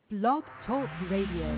Blog Talk Radio.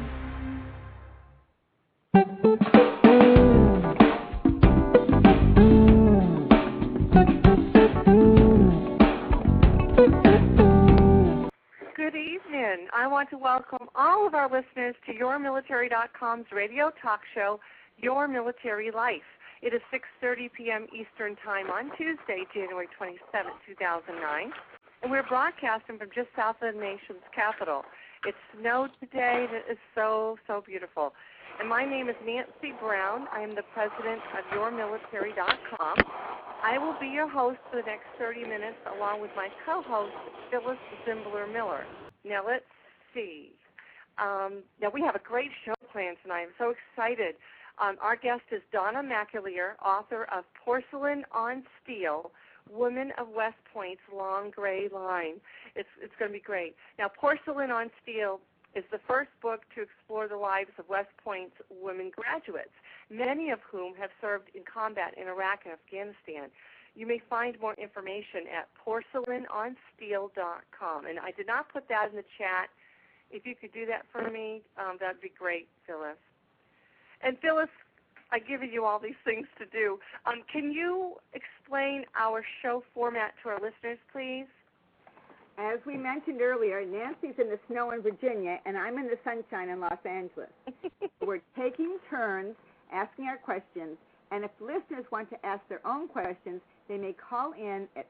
Good evening. I want to welcome all of our listeners to YourMilitary.com's radio talk show, Your Military Life. It is 6:30 p.m. Eastern Time on Tuesday, January 27, 2009, and we're broadcasting from just south of the nation's capital. It snowed today, and it is so beautiful. And my name is Nancy Brown. I am the president of YourMilitary.com. I will be your host for the next 30 minutes, along with my co-host, Phyllis Zimbler-Miller. Now, let's see. Now, we have a great show planned tonight. I'm so excited. Our guest is Donna McAleer, author of Porcelain on Steel, Women of West Point's Long Gray Line. It's going to be great. Now, Porcelain on Steel is the first book to explore the lives of West Point's women graduates, many of whom have served in combat in Iraq and Afghanistan. You may find more information at porcelainonsteel.com. And I did not put that in the chat. If you could do that for me, that would be great, Phyllis. And Phyllis, I've given you all these things to do. Can you explain our show format to our listeners, please? As we mentioned earlier, Nancy's in the snow in Virginia, and I'm in the sunshine in Los Angeles. We're taking turns asking our questions, and if listeners want to ask their own questions, they may call in at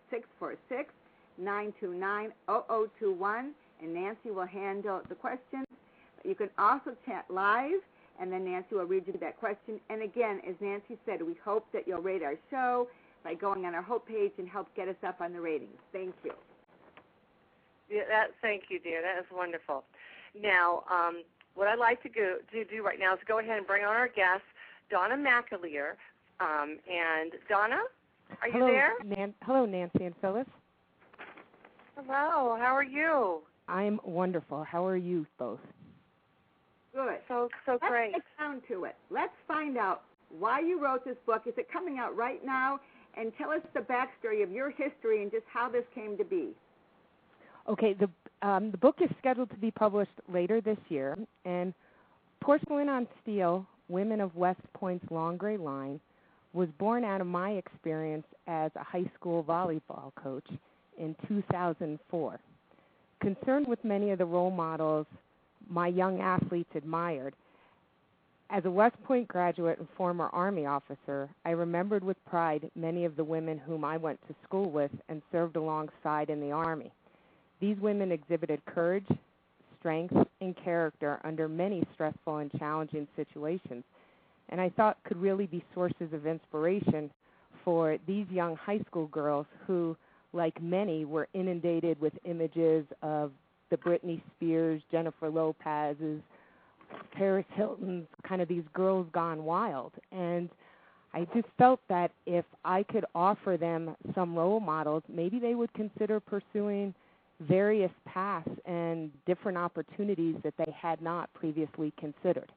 646-929-0021, and Nancy will handle the questions. You can also chat live, and then Nancy will read you that question. And again, as Nancy said, we hope that you'll rate our show by going on our homepage and help get us up on the ratings. Thank you. Yeah, thank you, dear. That is wonderful. Now, what I'd like to do right now is go ahead and bring on our guest, Donna McAleer. And Donna, are you there? Hello, Nancy and Phyllis. Hello. How are you? I'm wonderful. How are you both? Good. So great. Let's get down to it. Let's find out why you wrote this book. Is it coming out right now? And tell us the backstory of your history and just how this came to be. Okay, the book is scheduled to be published later this year, and Porcelain on Steel, Women of West Point's Long Gray Line, was born out of my experience as a high school volleyball coach in 2004. Concerned with many of the role models my young athletes admired, as a West Point graduate and former Army officer, I remembered with pride many of the women whom I went to school with and served alongside in the Army. These women exhibited courage, strength, and character under many stressful and challenging situations, and I thought could really be sources of inspiration for these young high school girls who, like many, were inundated with images of the Britney Spears, Jennifer Lopez's, Paris Hilton's, kind of these girls gone wild. And I just felt that if I could offer them some role models, maybe they would consider pursuing various paths and different opportunities that they had not previously considered.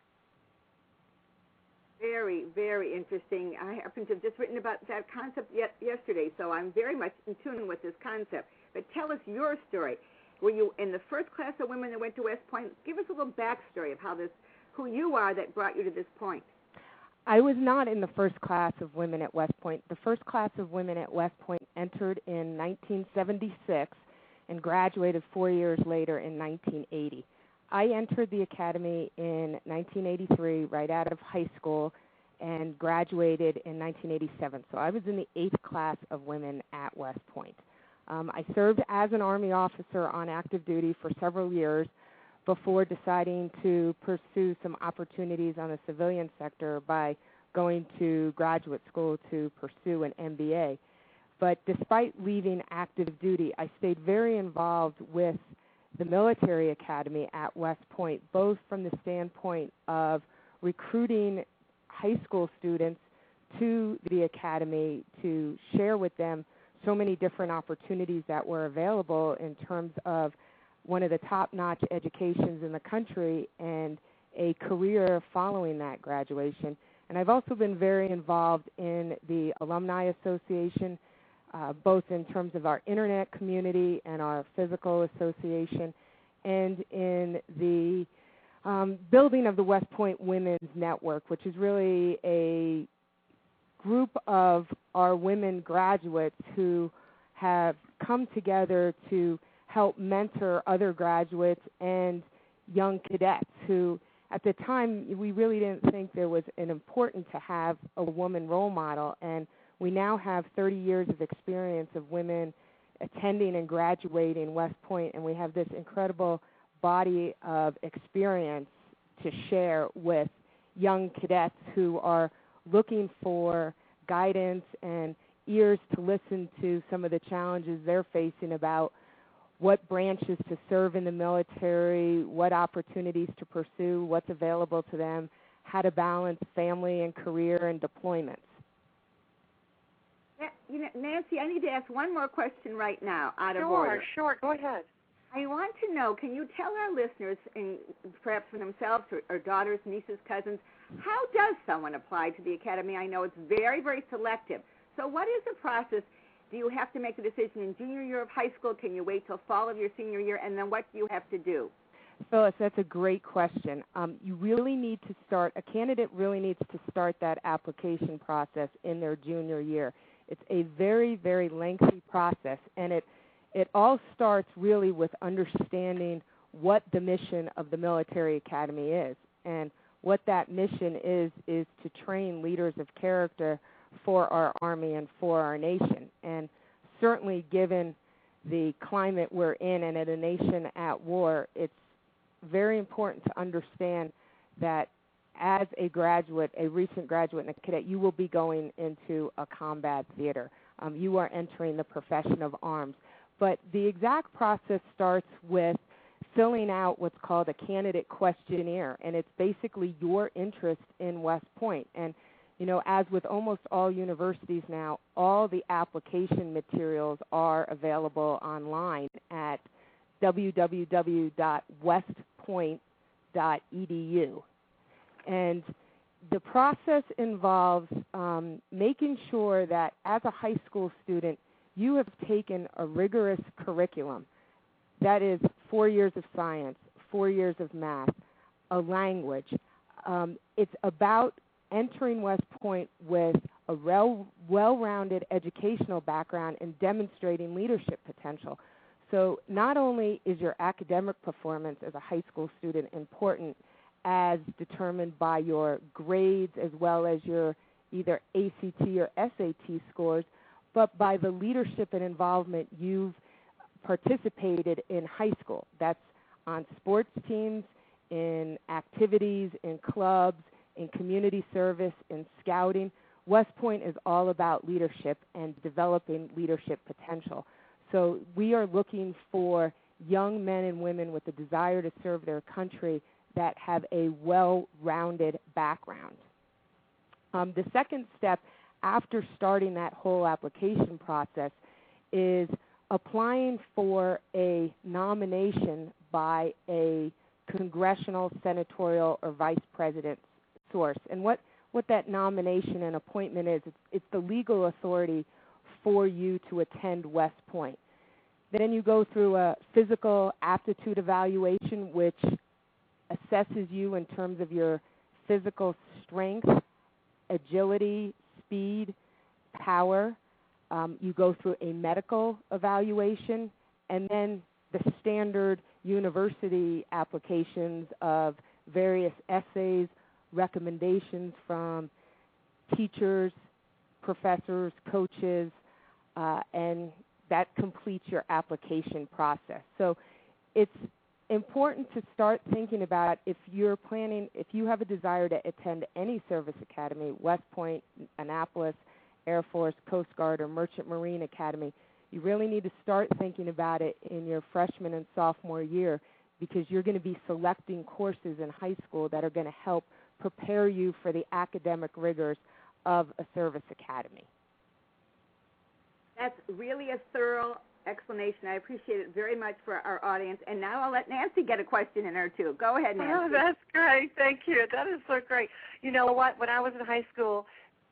Very, very interesting. I happen to have just written about that concept yesterday, so I'm very much in tune with this concept. But tell us your story. Were you in the first class of women that went to West Point? Give us a little backstory of who you are that brought you to this point. I was not in the first class of women at West Point. The first class of women at West Point entered in 1976 and graduated 4 years later in 1980. I entered the academy in 1983, right out of high school, and graduated in 1987. So I was in the 8th class of women at West Point. I served as an Army officer on active duty for several years before deciding to pursue some opportunities on the civilian sector by going to graduate school to pursue an MBA. But despite leaving active duty, I stayed very involved with the military academy at West Point, both from the standpoint of recruiting high school students to the academy to share with them so many different opportunities that were available in terms of one of the top-notch educations in the country and a career following that graduation. And I've also been very involved in the Alumni Association, both in terms of our internet community and our physical association, and in the building of the West Point Women's Network, which is really a group of our women graduates who have come together to help mentor other graduates and young cadets who, at the time, we really didn't think there was an important to have a woman role model, and we now have 30 years of experience of women attending and graduating West Point, and we have this incredible body of experience to share with young cadets who are looking for guidance and ears to listen to some of the challenges they're facing about what branches to serve in the military, what opportunities to pursue, what's available to them, how to balance family and career and deployments. You know, Nancy, I need to ask one more question right now, out of order. Sure, go ahead. I want to know, can you tell our listeners, and perhaps for themselves or daughters, nieces, cousins, how does someone apply to the Academy? I know it's very, very selective. So what is the process? Do you have to make a decision in junior year of high school? Can you wait till fall of your senior year? And then what do you have to do? Phyllis, that's a great question. You really need to start, a candidate really needs to start that application process in their junior year. It's a very, very lengthy process, and it all starts really with understanding what the mission of the military academy is. And what that mission is to train leaders of character for our Army and for our nation. And certainly given the climate we're in and at a nation at war, it's very important to understand that as a graduate, a recent graduate and a cadet, you will be going into a combat theater. You are entering the profession of arms. But the exact process starts with filling out what's called a candidate questionnaire, and it's basically your interest in West Point. And, you know, as with almost all universities now, all the application materials are available online at www.westpoint.edu. And the process involves making sure that as a high school student, you have taken a rigorous curriculum. That is 4 years of science, 4 years of math, a language. It's about entering West Point with a well-rounded educational background and demonstrating leadership potential. So not only is your academic performance as a high school student important as determined by your grades as well as your either ACT or SAT scores, but by the leadership and involvement you've participated in high school. That's on sports teams, in activities, in clubs, in community service, in scouting. West Point is all about leadership and developing leadership potential. So we are looking for young men and women with a desire to serve their country that have a well-rounded background. The second step after starting that whole application process is applying for a nomination by a congressional, senatorial, or vice president source. And what that nomination and appointment is, it's the legal authority for you to attend West Point. Then you go through a physical aptitude evaluation, which assesses you in terms of your physical strength, agility, speed, power. You go through a medical evaluation, and then the standard university applications of various essays, recommendations from teachers, professors, coaches, and that completes your application process. So it's important to start thinking about if you have a desire to attend any service academy, West Point, Annapolis, Air Force, Coast Guard, or Merchant Marine Academy, you really need to start thinking about it in your freshman and sophomore year, because you're going to be selecting courses in high school that are going to help prepare you for the academic rigors of a service academy. That's really a thorough explanation. I appreciate it very much for our audience. And now I'll let Nancy get a question in her, too. Go ahead, Nancy. Oh, that's great. Thank you. That is so great. You know what? When I was in high school,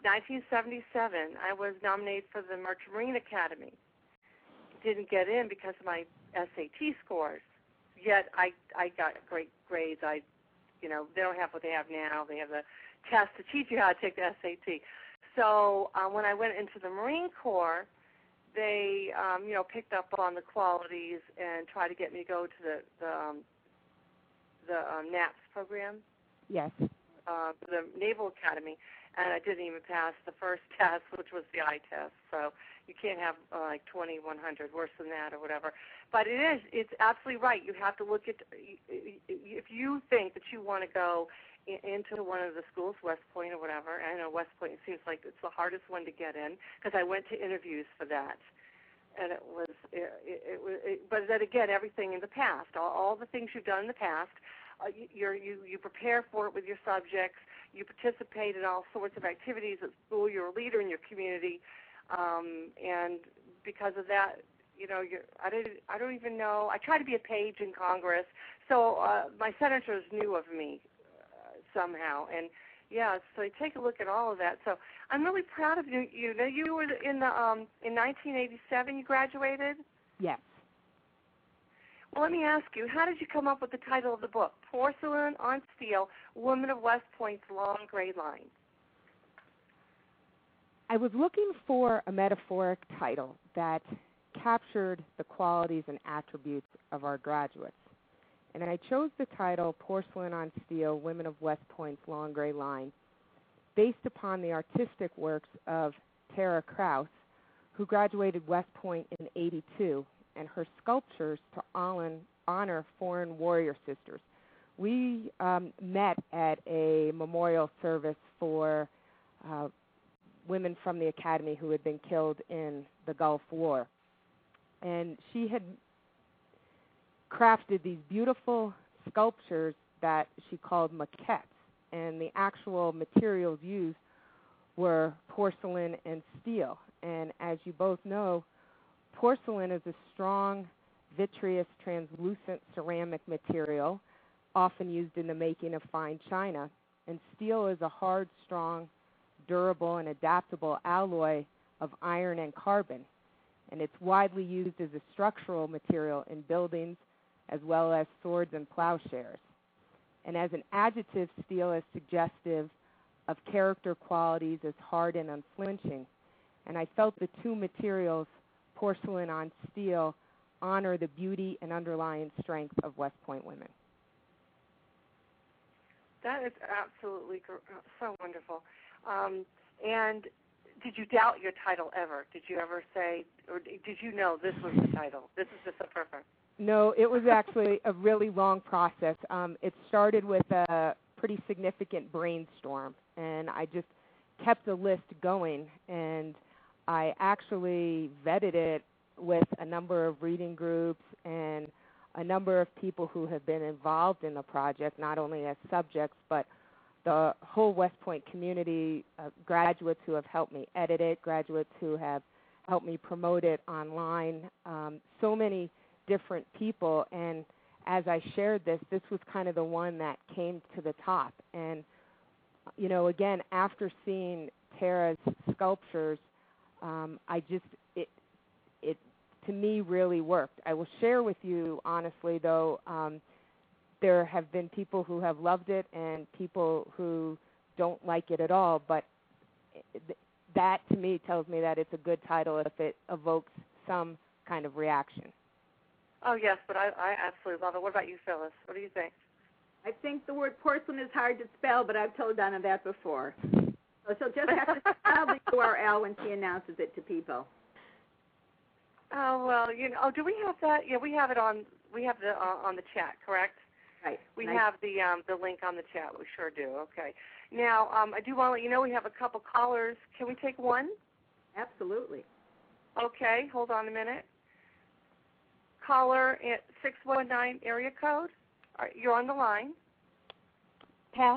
1977, I was nominated for the Merchant Marine Academy. Didn't get in because of my SAT scores. yet I got great grades. They don't have what they have now. They have the test to teach you how to take the SAT. So when I went into the Marine Corps, they picked up on the qualities and tried to get me to go to the NAPS program. Yes. The Naval Academy, and I didn't even pass the first test, which was the eye test. So you can't have like 2100, worse than that or whatever. But it's absolutely right. You have to look at, if you think that you want to go into one of the schools, West Point or whatever. I know West Point seems like it's the hardest one to get in because I went to interviews for that. And it was, but then again, everything in the past, all the things you've done in the past, you prepare for it with your subjects. You participate in all sorts of activities at school. You're a leader in your community, and because of that, I don't even know. I tried to be a page in Congress, so my senators knew of me somehow, and yeah. So you take a look at all of that. So I'm really proud of you. You were in 1987. You graduated. Yes. Well, let me ask you, how did you come up with the title of the book, Porcelain on Steel, Women of West Point's Long Gray Line? I was looking for a metaphoric title that captured the qualities and attributes of our graduates. And I chose the title, Porcelain on Steel, Women of West Point's Long Gray Line, based upon the artistic works of Tara Krause, who graduated West Point in '82, and her sculptures to honor foreign warrior sisters. We met at a memorial service for women from the Academy who had been killed in the Gulf War. And she had crafted these beautiful sculptures that she called maquettes, and the actual materials used were porcelain and steel. And as you both know, porcelain is a strong, vitreous, translucent ceramic material, often used in the making of fine china. And steel is a hard, strong, durable, and adaptable alloy of iron and carbon. And it's widely used as a structural material in buildings as well as swords and plowshares. And as an adjective, steel is suggestive of character qualities as hard and unflinching. And I felt the two materials, porcelain on steel, honor the beauty and underlying strength of West Point women. That is absolutely so wonderful. And did you doubt your title ever? Did you ever say, or did you know this was the title? This is just so perfect. No, it was actually a really long process. It started with a pretty significant brainstorm, and I just kept the list going, and I actually vetted it with a number of reading groups and a number of people who have been involved in the project, not only as subjects, but the whole West Point community, graduates who have helped me edit it, graduates who have helped me promote it online, so many different people. And as I shared this was kind of the one that came to the top. And, again, after seeing Tara's sculptures, it to me really worked. I will share with you, honestly, though, there have been people who have loved it and people who don't like it at all, but that to me tells me that it's a good title if it evokes some kind of reaction. Oh, yes, but I absolutely love it. What about you, Phyllis? What do you think? I think the word porcelain is hard to spell, but I've told Donna that before. So she'll just have to spell the URL when she announces it to people. Oh, well, do we have that? Yeah, we have it on the chat, correct? Right. We have the link on the chat. We sure do. Okay. Now, I do want to let you know we have a couple callers. Can we take one? Absolutely. Okay. Hold on a minute. Caller at 619 area code. You're on the line. Pass.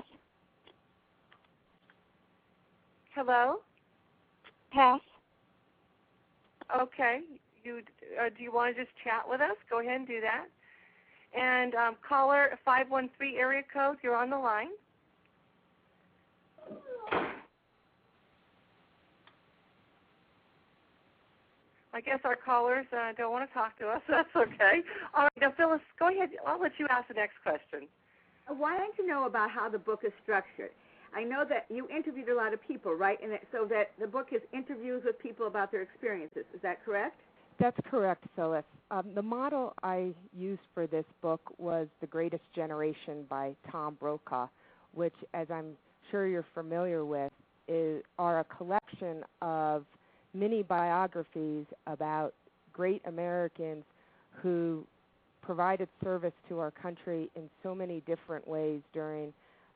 Hello? Pass. Okay. Do you want to just chat with us? Go ahead and do that. And caller 513 area code, you're on the line. I guess our callers don't want to talk to us. That's okay. All right, now, Phyllis, go ahead. I'll let you ask the next question. I wanted to know about how the book is structured. I know that you interviewed a lot of people, right? And so that the book is interviews with people about their experiences. Is that correct? That's correct, Phyllis. The model I used for this book was The Greatest Generation by Tom Brokaw, which, as I'm sure you're familiar with, are a collection of mini biographies about great Americans who provided service to our country in so many different ways during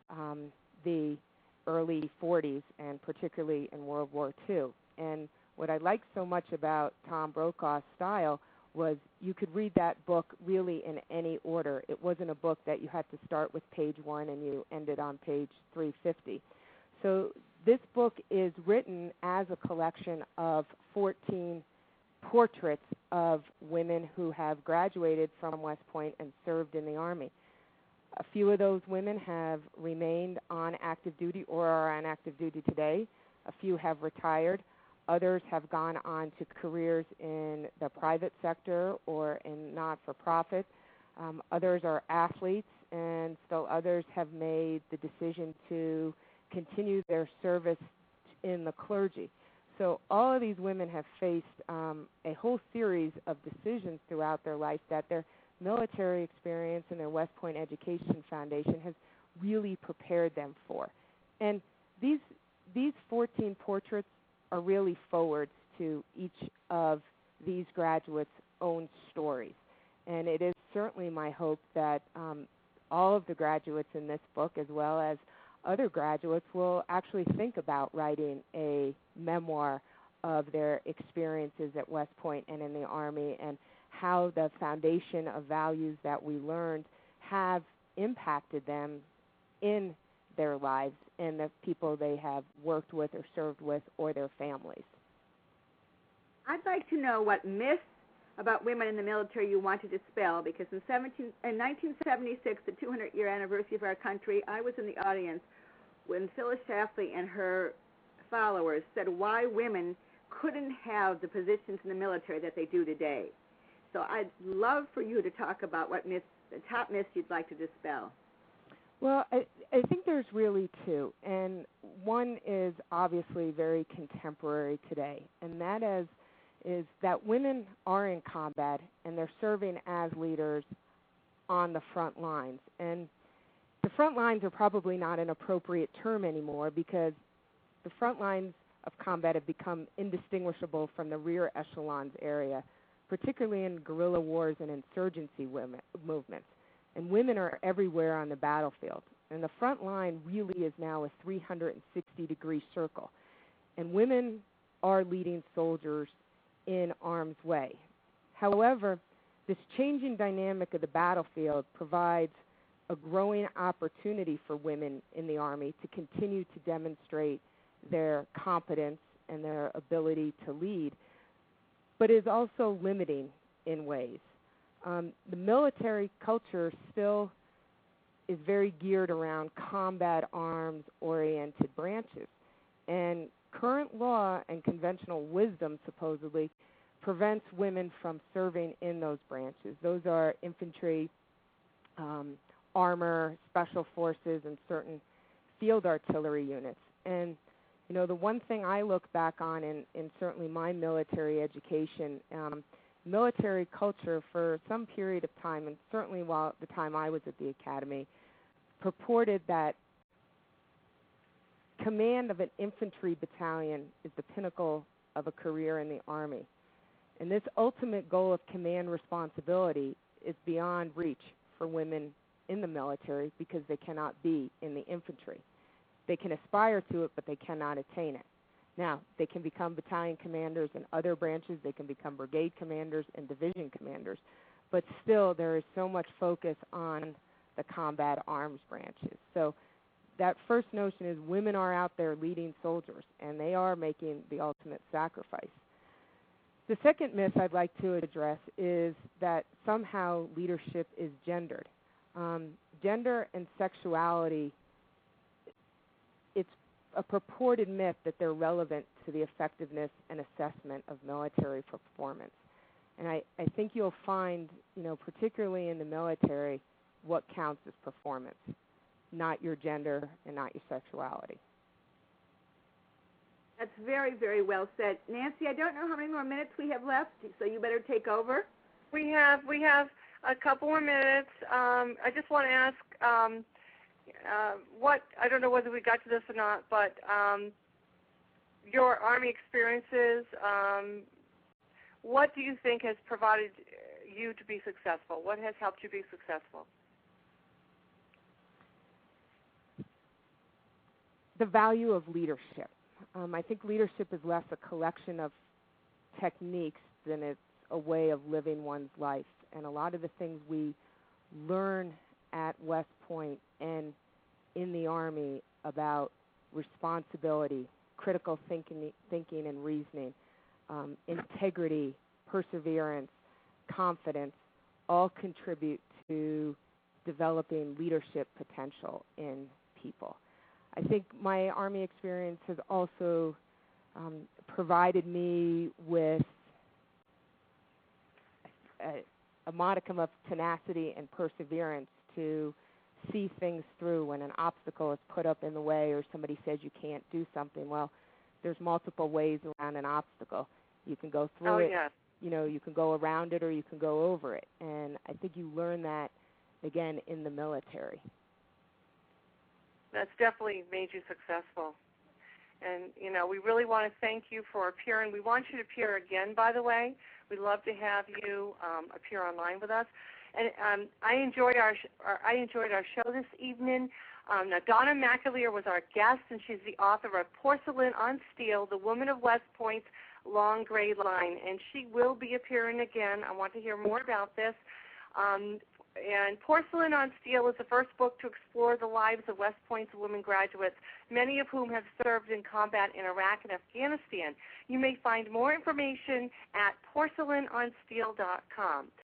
the early 40s and particularly in World War II. And what I liked so much about Tom Brokaw's style was you could read that book really in any order. It wasn't a book that you had to start with page 1 and you ended on page 350. So this book is written as a collection of 14 portraits of women who have graduated from West Point and served in the Army. A few of those women have remained on active duty or are on active duty today. A few have retired. Others have gone on to careers in the private sector or in not-for-profit. Others are athletes, and still others have made the decision to continue their service in the clergy. So all of these women have faced a whole series of decisions throughout their life that their military experience and their West Point Education Foundation has really prepared them for. And these 14 portraits are really forwards to each of these graduates' own stories. And it is certainly my hope that all of the graduates in this book, as well as other graduates, will actually think about writing a memoir of their experiences at West Point and in the Army, and how the foundation of values that we learned have impacted them in their lives and the people they have worked with or served with or their families. I'd like to know what myths about women in the military you want to dispel, because in 1976, the 200-year anniversary of our country, I was in the audience when Phyllis Schlafly and her followers said why women couldn't have the positions in the military that they do today. So I'd love for you to talk about what myths, the top myths you'd like to dispel. Well, I think there's really two, and one is obviously very contemporary today, and that is that women are in combat and they're serving as leaders on the front lines. And the front lines are probably not an appropriate term anymore, because the front lines of combat have become indistinguishable from the rear echelons area, particularly in guerrilla wars and insurgency movements. And women are everywhere on the battlefield. And the front line really is now a 360-degree circle. And women are leading soldiers in harm's way. However, this changing dynamic of the battlefield provides a growing opportunity for women in the Army to continue to demonstrate their competence and their ability to lead, but is also limiting in ways. The military culture still is very geared around combat arms-oriented branches, and current law and conventional wisdom supposedly prevents women from serving in those branches. Those are infantry, armor, special forces, and certain field artillery units. And you know, the one thing I look back on in certainly my military education, military culture for some period of time, and certainly while the time I was at the academy, purported that command of an infantry battalion is the pinnacle of a career in the Army. And this ultimate goal of command responsibility is beyond reach for women in the military because they cannot be in the infantry. They can aspire to it, but they cannot attain it. Now, they can become battalion commanders in other branches. They can become brigade commanders and division commanders. But still, there is so much focus on the combat arms branches. So that first notion is women are out there leading soldiers, and they are making the ultimate sacrifice. The second myth I'd like to address is that somehow leadership is gendered. Gender and sexuality, it's a purported myth that they're relevant to the effectiveness and assessment of military performance. And I think you'll find, particularly in the military, what counts as performance, not your gender and not your sexuality. That's very, very well said. Nancy, I don't know how many more minutes we have left, so you better take over. We have a couple more minutes. I just want to ask what, I don't know whether we got to this or not, but your Army experiences, what do you think has provided you to be successful? What has helped you be successful? The value of leadership. I think leadership is less a collection of techniques than it's a way of living one's life. And a lot of the things we learn at West Point and in the Army about responsibility, critical thinking and reasoning, integrity, perseverance, confidence, all contribute to developing leadership potential in people. I think my Army experience has also provided me with a modicum of tenacity and perseverance to see things through when an obstacle is put up in the way or somebody says you can't do something. Well, there's multiple ways around an obstacle. You can go through it, yes. You can go around it or you can go over it. And I think you learn that, again, in the military. That's definitely made you successful. And, we really want to thank you for appearing. We want you to appear again, by the way. We'd love to have you appear online with us. And I enjoyed our show this evening. Now, Donna McAleer was our guest, and she's the author of Porcelain on Steel, The Woman of West Point's Long Gray Line. And she will be appearing again. I want to hear more about this. And Porcelain on Steel is the first book to explore the lives of West Point's women graduates, many of whom have served in combat in Iraq and Afghanistan. You may find more information at porcelainonsteel.com.